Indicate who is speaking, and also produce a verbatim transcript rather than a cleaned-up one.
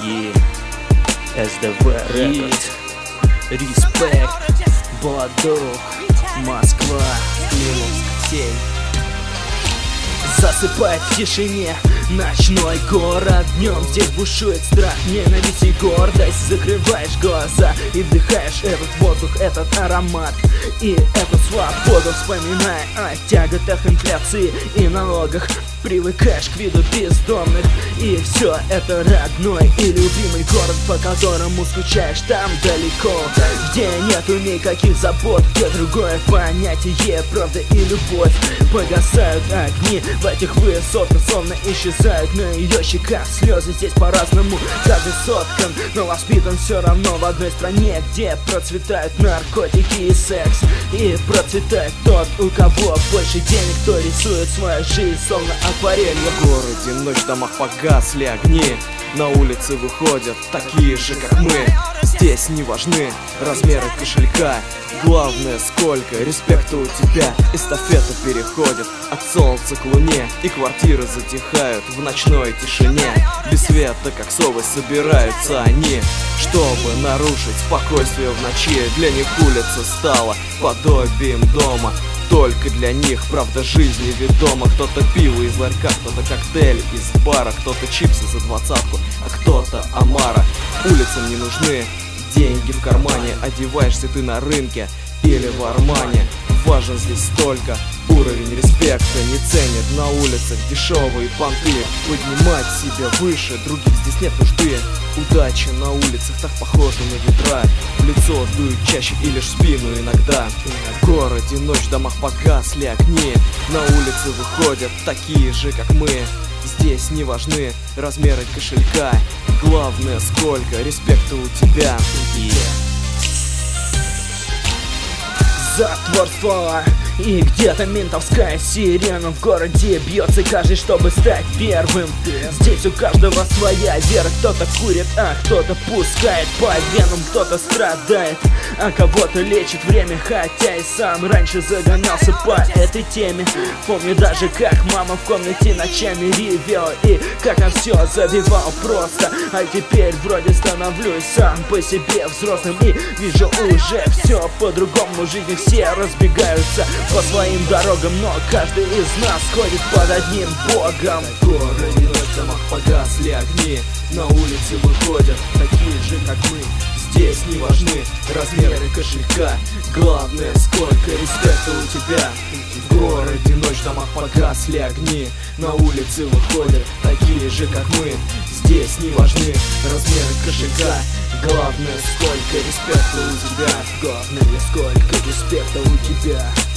Speaker 1: И эс дэ вэ Records, респект, Бадук, Москва, Климовск, тень. Засыпает в тишине ночной город. Днем здесь бушует страх, ненависть и гордость. Закрываешь глаза и вдыхаешь этот воздух, этот аромат и эту свободу, вспоминая о тяготах инфляции и налогах. Привыкаешь к виду бездомных, и все это родной и любимый город, по которому скучаешь там далеко, где нету никаких забот, где другое понятие, правда и любовь. Погасают огни в этих высотках, словно исчезают на ее щеках слезы. Здесь по-разному каждый соткан, но воспитан все равно в одной стране, где процветают наркотики и секс. И процветает тот, у кого больше денег, кто рисует свою жизнь словно акварелью.
Speaker 2: В городе ночь, в домах погасли огни, на улицы выходят такие же, как мы. Здесь не важны размеры кошелька, главное, сколько респекта у тебя. Эстафета переходит от солнца к луне, и квартиры затихают в ночной тишине. Без света, как совы, собираются они, чтобы нарушить спокойствие в ночи. Для них улица стала подобием дома, только для них правда жизни ведома. Кто-то пиво из ларька, кто-то коктейль из бара, кто-то чипсы за двадцатку, а кто-то омара. Улицам не нужны деньги в кармане, одеваешься ты на рынке или в Армане. Важен здесь только уровень респекта, не ценят на улицах дешевые понты. Поднимать себя выше, других здесь нет нужды. Удача на улицах так похожа на ветра, в лицо дуют чаще и лишь в спину иногда. В городе ночь, в домах погасли огни, на улицы выходят такие же, как мы. Здесь не важны размеры кошелька, главное, сколько респекта у тебя.
Speaker 1: И
Speaker 2: затвор ствола, и где-то ментовская сирена. В городе бьется каждый, чтобы стать первым. Здесь у каждого своя вера, кто-то курит, а кто-то пускает по венам. Кто-то страдает, а кого-то лечит время, хотя и сам раньше загонялся по этой теме. Помню даже, как мама в комнате ночами ревела, и как я все забивал просто. А теперь вроде становлюсь сам по себе взрослым, и вижу уже все по-другому. Жизни все разбегаются по своим дорогам, но каждый из нас ходит под одним богом. В городе ночь, в домах погасли огни, на улице выходят такие же, как мы. Здесь не важны размеры кошелька, главное, сколько респекта у тебя. В городе ночь, в домах погасли огни, на улице выходят такие же, как мы. Здесь не важны размеры кошелька, главное, сколько респекта у тебя. Главное, сколько респекта у тебя.